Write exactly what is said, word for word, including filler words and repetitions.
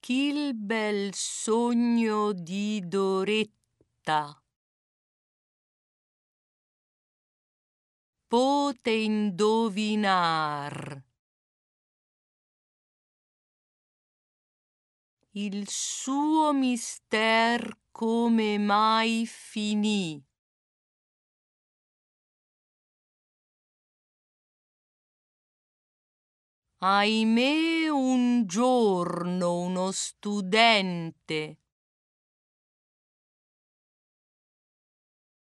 Ch'il bel sogno di Doretta pote indovinar il suo mister come mai finì. Ahimè, un giorno uno studente